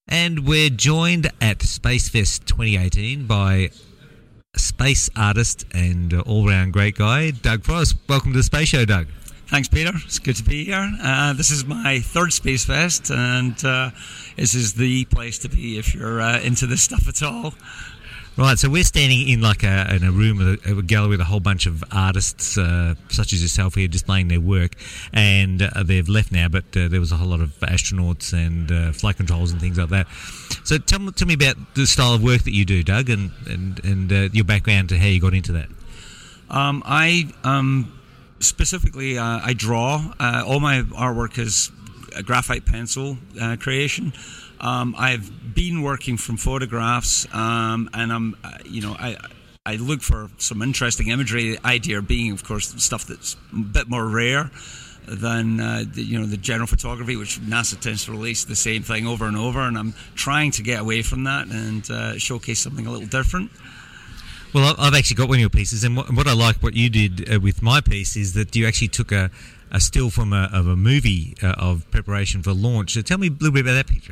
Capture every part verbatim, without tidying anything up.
And we're joined at SpaceFest twenty eighteen by space artist and all-round great guy, Doug Frost. Welcome to the Space Show, Doug. Thanks, Peter. It's good to be here. Uh, this is my third SpaceFest, and uh, this is the place to be if you're uh, into this stuff at all. Right, so we're standing in like a, in a room, a, a gallery with a whole bunch of artists, uh, such as yourself, here displaying their work, and uh, they've left now, but uh, there was a whole lot of astronauts and uh, flight controls and things like that. So tell me, tell me about the style of work that you do, Doug, and and, and uh, your background to how you got into that. Um, I um, specifically, uh, I draw. Uh, all my artwork is a graphite pencil uh, creation. Um, I've been working from photographs, um, and I'm, uh, you know, I I look for some interesting imagery. The idea being, of course, stuff that's a bit more rare than uh, the, you know the general photography, which NASA tends to release the same thing over and over. And I'm trying to get away from that and uh, showcase something a little different. Well, I've actually got one of your pieces, and what, what I like what you did uh, with my piece is that you actually took a, a still from a, of a movie uh, of preparation for launch. So tell me a little bit about that picture.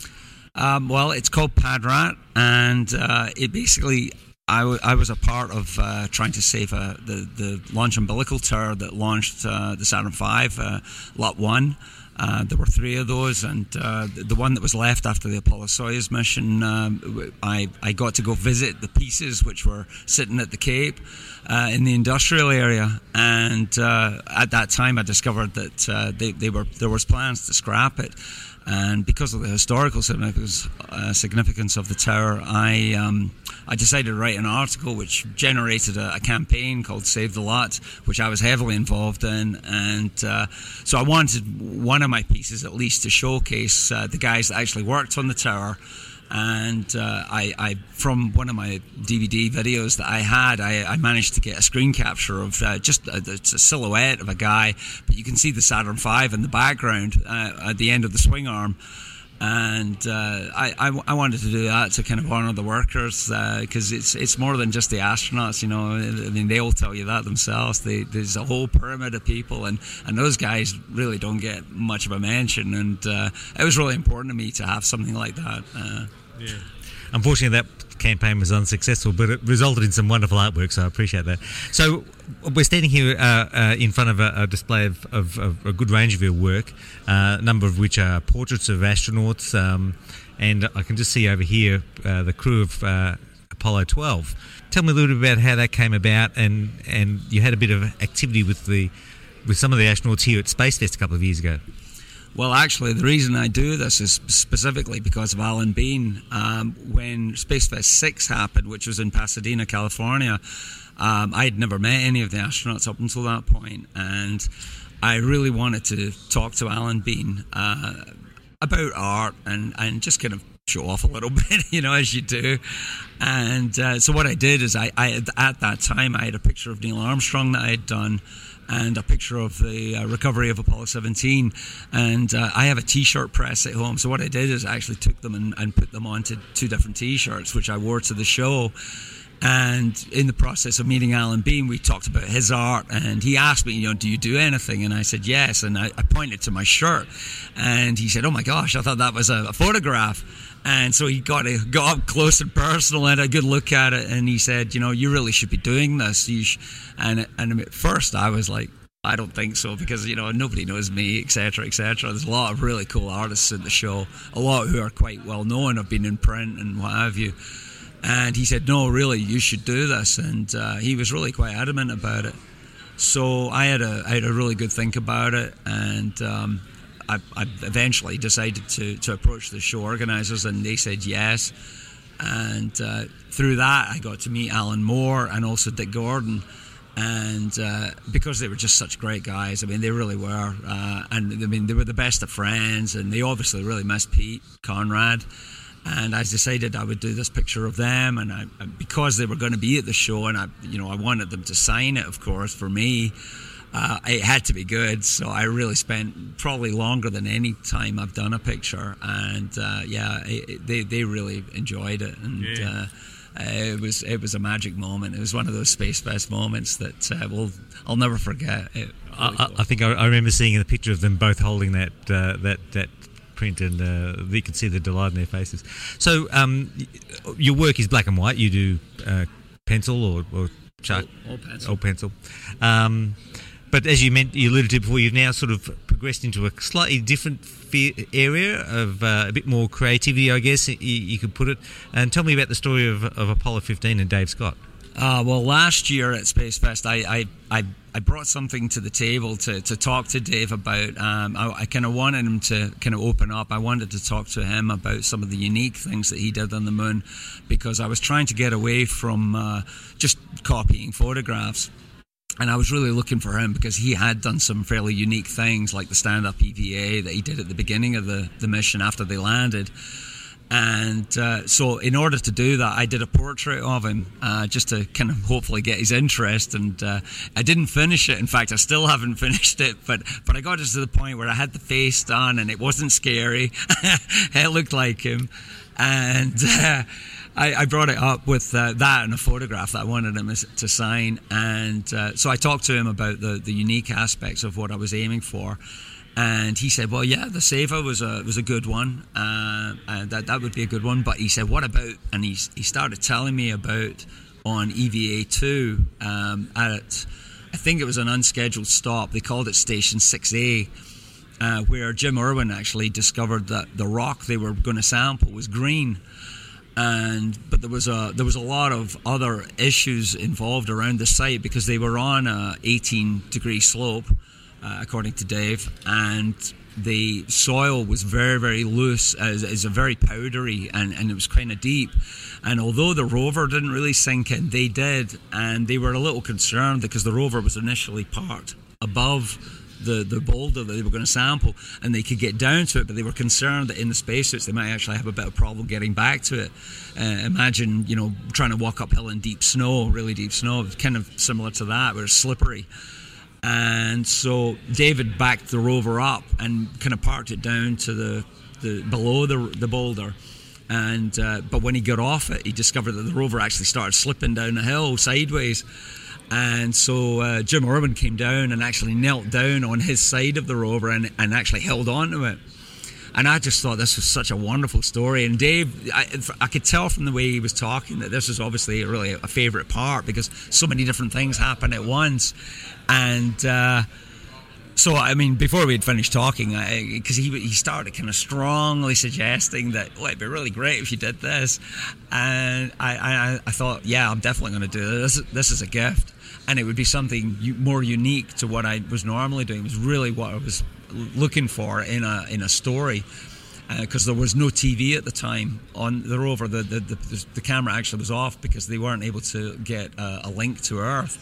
Um, well, it's called Padrat, and uh, it basically, I, w- I was a part of uh, trying to save uh, the, the launch umbilical tower that launched uh, the Saturn five, uh, Lot one. Uh, there were three of those, and uh, the one that was left after the Apollo-Soyuz mission, um, I, I got to go visit the pieces which were sitting at the Cape uh, in the industrial area, and uh, at that time I discovered that uh, they, they were there was plans to scrap it. And because of the historical significance, uh, significance of the tower, I um, I decided to write an article which generated a, a campaign called Save the Lot, which I was heavily involved in. And uh, so I wanted one of my pieces at least to showcase uh, the guys that actually worked on the tower. And uh, I, I, from one of my D V D videos that I had, I, I managed to get a screen capture of uh, just a, it's a silhouette of a guy, but you can see the Saturn five in the background uh, at the end of the swing arm. And uh, I, I, I wanted to do that to kind of honour the workers, because uh, it's it's more than just the astronauts, you know. I mean, they all tell you that themselves. They, there's a whole pyramid of people, and, and those guys really don't get much of a mention. And uh, it was really important to me to have something like that. Uh, yeah. Unfortunately, that campaign was unsuccessful, but it resulted in some wonderful artwork, so I appreciate that. So we're standing here uh, uh, in front of a, a display of, of, of a good range of your work, uh, a number of which are portraits of astronauts, um, and I can just see over here uh, the crew of uh, Apollo twelve. Tell me a little bit about how that came about, and, and you had a bit of activity with the with some of the astronauts here at SpaceFest a couple of years ago. Well, actually, the reason I do this is specifically because of Alan Bean. Um, when SpaceFest six happened, which was in Pasadena, California, um, I had never met any of the astronauts up until that point, and I really wanted to talk to Alan Bean uh, about art and, and just kind of show off a little bit, you know, as you do. And uh, so what I did is I, I at that time, I had a picture of Neil Armstrong that I had done, and a picture of the uh, recovery of Apollo seventeen. And uh, I have a T-shirt press at home. So what I did is I actually took them and, and put them onto two different T-shirts, which I wore to the show. And in the process of meeting Alan Bean, we talked about his art, and he asked me, you know, do you do anything? And I said, yes. And I, I pointed to my shirt, and he said, oh my gosh, I thought that was a, a photograph. And so he got, a, got up close and personal and had a good look at it, and he said, you know, you really should be doing this. You sh-. And, and at first I was like, I don't think so, because, you know, nobody knows me, et cetera, et cetera. There's a lot of really cool artists in the show, a lot who are quite well known, have been in print and what have you. And he said, no, really, you should do this. And uh, he was really quite adamant about it. So I had a I had a really good think about it, and um, I, I eventually decided to, to approach the show organisers, and they said yes. And uh, through that, I got to meet Alan Moore and also Dick Gordon. And uh, because they were just such great guys, I mean, they really were. Uh, and I mean, they were the best of friends, and they obviously really missed Pete Conrad. And I decided I would do this picture of them, and I, because they were going to be at the show, and I, you know, I wanted them to sign it, of course, for me. Uh, it had to be good, so I really spent probably longer than any time I've done a picture, and uh, yeah, it, it, they they really enjoyed it, and yeah. uh, it was it was a magic moment. It was one of those SpaceFest moments that uh, we'll I'll never forget. It, really I, I think I, I remember seeing a picture of them both holding that uh, that that. print, and uh, you can see the delight in their faces. So um, your work is black and white. You do uh, pencil or, or chalk, all, all pencil. All pencil. Um, but as you meant, you alluded to before, you've now sort of progressed into a slightly different fe- area of uh, a bit more creativity, I guess you, you could put it. And tell me about the story of, of Apollo fifteen and Dave Scott. Uh, well, last year at Space Fest, I, I, I, I brought something to the table to, to talk to Dave about. Um, I, I kind of wanted him to kind of open up. I wanted to talk to him about some of the unique things that he did on the moon, because I was trying to get away from uh, just copying photographs. And I was really looking for him because he had done some fairly unique things, like the stand-up E V A that he did at the beginning of the, the mission after they landed. And uh, so in order to do that, I did a portrait of him uh, just to kind of hopefully get his interest. And uh, I didn't finish it. In fact, I still haven't finished it. But but I got to the point where I had the face done and it wasn't scary. It looked like him. And uh, I, I brought it up with uh, that and a photograph that I wanted him to sign. And uh, so I talked to him about the, the unique aspects of what I was aiming for. And he said, well, yeah, the Seva was a was a good one. Uh, and that, that would be a good one. But he said, what about, and he, he started telling me about on E V A two um, at, I think it was an unscheduled stop. They called it Station six A, uh, where Jim Irwin actually discovered that the rock they were going to sample was green. And but there was a there was a lot of other issues involved around the site because they were on a eighteen degree slope, uh, according to Dave, and the soil was very very loose, as is a very powdery, and, and it was kind of deep. And although the rover didn't really sink in, they did, and they were a little concerned because the rover was initially parked above the, the boulder that they were going to sample, and they could get down to it, but they were concerned that in the spacesuits they might actually have a bit of problem getting back to it. Uh, imagine, you know, trying to walk uphill in deep snow, really deep snow. It's kind of similar to that, where it's slippery. And so David backed the rover up and kind of parked it down to the, the below the the boulder. And uh, but when he got off it, he discovered that the rover actually started slipping down the hill sideways. And so uh, Jim Irwin came down and actually knelt down on his side of the rover and, and actually held on to it. And I just thought this was such a wonderful story. And Dave, I, I could tell from the way he was talking that this was obviously really a favourite part because so many different things happen at once. And uh, so, I mean, before we had finished talking, because he he started kind of strongly suggesting that, oh, it'd be really great if you did this. And I, I, I thought, yeah, I'm definitely going to do this. This is a gift. And it would be something more unique to what I was normally doing. It was really what I was looking for in a in a story, because uh, there was no T V at the time on the rover. The the, the the camera actually was off because they weren't able to get a, a link to Earth,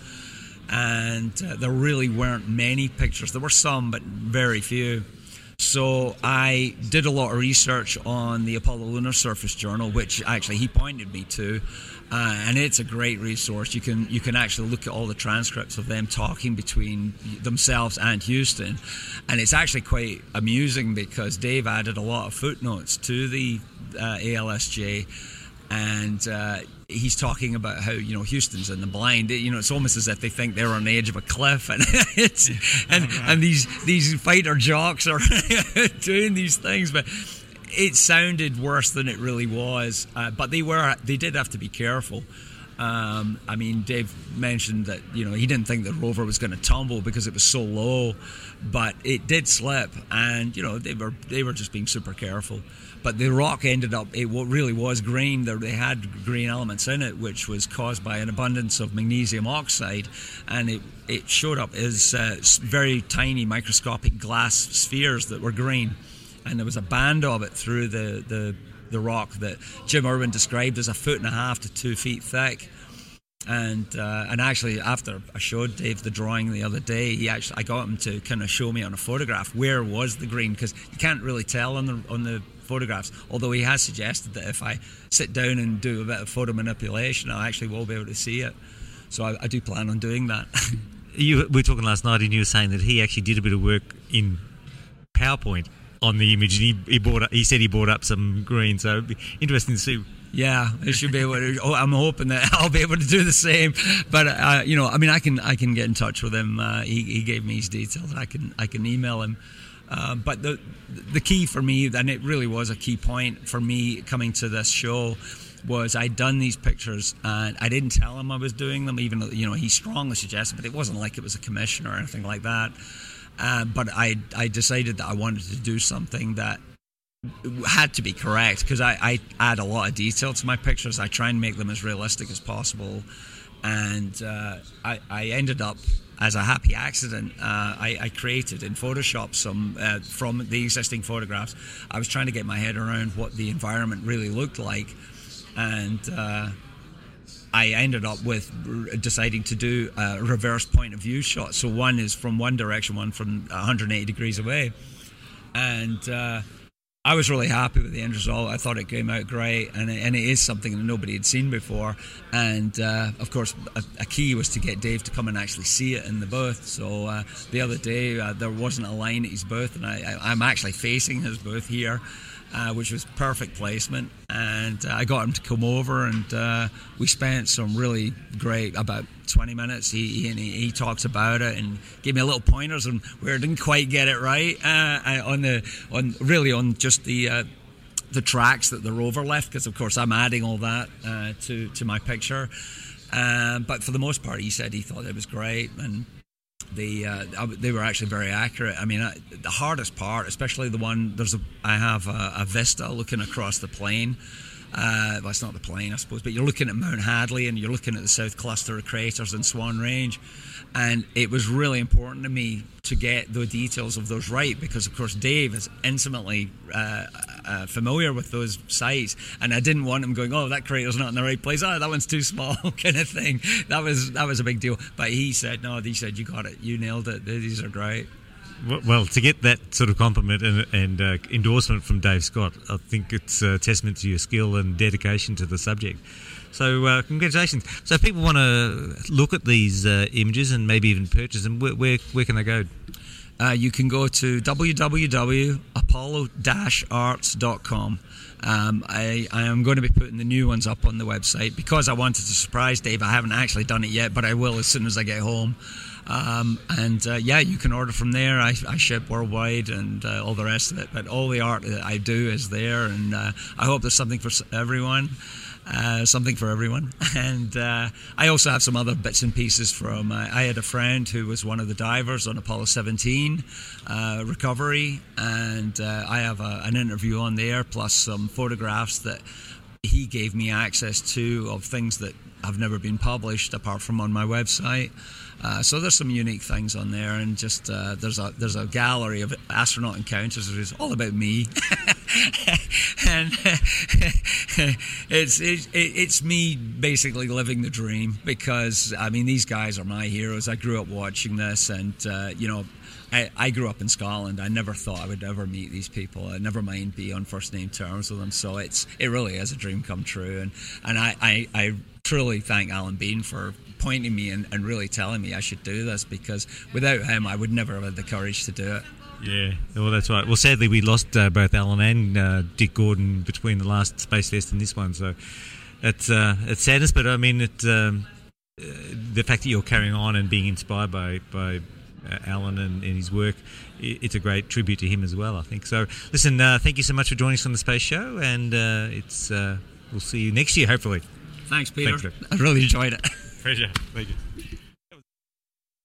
and uh, there really weren't many pictures. There were some, but very few. So I did a lot of research on the Apollo Lunar Surface Journal, which actually he pointed me to, uh, and it's a great resource. You can you can actually look at all the transcripts of them talking between themselves and Houston, and it's actually quite amusing because Dave added a lot of footnotes to the uh, A L S J, and uh, he's talking about how, you know, Houston's in the blind. You know, it's almost as if they think they're on the edge of a cliff, and it's and and these these fighter jocks are doing these things, but it sounded worse than it really was. Uh, but they were they did have to be careful. Um, I mean, Dave mentioned that, you know, he didn't think the rover was going to tumble because it was so low, but it did slip, and you know they were they were just being super careful. But the rock ended up, it really was green. They had green elements in it, which was caused by an abundance of magnesium oxide, and it, it showed up as uh, very tiny microscopic glass spheres that were green, and there was a band of it through the, the, the rock that Jim Irwin described as a foot and a half to two feet thick. And uh, and actually, after I showed Dave the drawing the other day, he actually I got him to kind of show me on a photograph where was the green, because you can't really tell on the on the photographs. Although he has suggested that if I sit down and do a bit of photo manipulation, I actually will be able to see it. So I, I do plan on doing that. You we were talking last night, and you were saying that he actually did a bit of work in PowerPoint on the image, and he he brought up, he said he brought up some green. So it'd be interesting to see. Yeah, I should be able to. Oh, I'm hoping that I'll be able to do the same. But uh, you know, I mean, I can I can get in touch with him. Uh, he he gave me his details. I can I can email him. Um, but the the key for me, and it really was a key point for me coming to this show, was I'd done these pictures and I didn't tell him I was doing them, even though, you know, he strongly suggested, but it wasn't like it was a commission or anything like that. Uh, but I I decided that I wanted to do something that had to be correct, because I, I add a lot of detail to my pictures. I try and make them as realistic as possible. And uh, I, I ended up, as a happy accident, uh, I, I created in Photoshop some, uh, from the existing photographs, I was trying to get my head around what the environment really looked like. And uh, I ended up with r- deciding to do a reverse point of view shot. So one is from one direction, one from one hundred eighty degrees away. And uh, I was really happy with the end result. I thought it came out great, and it, and it is something that nobody had seen before. And uh, of course, a, a key was to get Dave to come and actually see it in the booth. So uh, the other day, uh, there wasn't a line at his booth, and I, I, I'm actually facing his booth here. Uh, which was perfect placement, and uh, I got him to come over, and uh, we spent some really great, about twenty minutes. He he, he talked about it and gave me a little pointers on where I didn't quite get it right uh, on the on really on just the uh, the tracks that the rover left, because of course I'm adding all that uh, to to my picture. Um, but for the most part, he said he thought it was great, and The uh, they were actually very accurate. I mean, I, the hardest part, especially the one, there's a, I have a, a vista looking across the plain. Uh, well, it's not the plain, I suppose, but you're looking at Mount Hadley and you're looking at the south cluster of craters in Swan Range. And it was really important to me to get the details of those right, because, of course, Dave is intimately uh, uh, familiar with those sites, and I didn't want him going, oh, that crater's not in the right place, oh, that one's too small, kind of thing. That was that was a big deal. But he said, no, he said, you got it, you nailed it, these are great. Well, to get that sort of compliment and, and uh, endorsement from Dave Scott, I think it's a testament to your skill and dedication to the subject. So uh, congratulations. So if people want to look at these uh, images and maybe even purchase them, where where, where can they go? Uh, you can go to w w w dot apollo dash arts dot com. Um, I, I am going to be putting the new ones up on the website because I wanted to surprise Dave. I haven't actually done it yet, but I will as soon as I get home. Um, and uh, yeah, you can order from there. I, I ship worldwide and uh, all the rest of it. But all the art that I do is there, and uh, I hope there's something for everyone. Uh, something for everyone. And uh, I also have some other bits and pieces from, uh, I had a friend who was one of the divers on Apollo seventeen uh, recovery, and uh, I have a, an interview on there, plus some photographs that he gave me access to of things that have never been published apart from on my website. Uh, so there's some unique things on there, and just uh, there's a there's a gallery of astronaut encounters which is all about me, and it's it, it's me basically living the dream, because I mean these guys are my heroes. I grew up watching this, and uh, you know. I, I grew up in Scotland. I never thought I would ever meet these people. I never mind be on first name terms with them. So it's it really is a dream come true. And and I, I, I truly thank Alan Bean for pointing me and, and really telling me I should do this, because without him I would never have had the courage to do it. Yeah, well, that's right. Well, sadly, we lost uh, both Alan and uh, Dick Gordon between the last Space Fest and this one. So it's uh, it's sadness, but I mean, it, um, uh, the fact that you're carrying on and being inspired by by Uh, Alan and, and his work, it's a great tribute to him as well, I think. So listen, uh, thank you so much for joining us on the Space Show, and uh, it's uh, we'll see you next year, hopefully. Thanks, Peter. Thanks, I really enjoyed it. Pleasure. Thank you.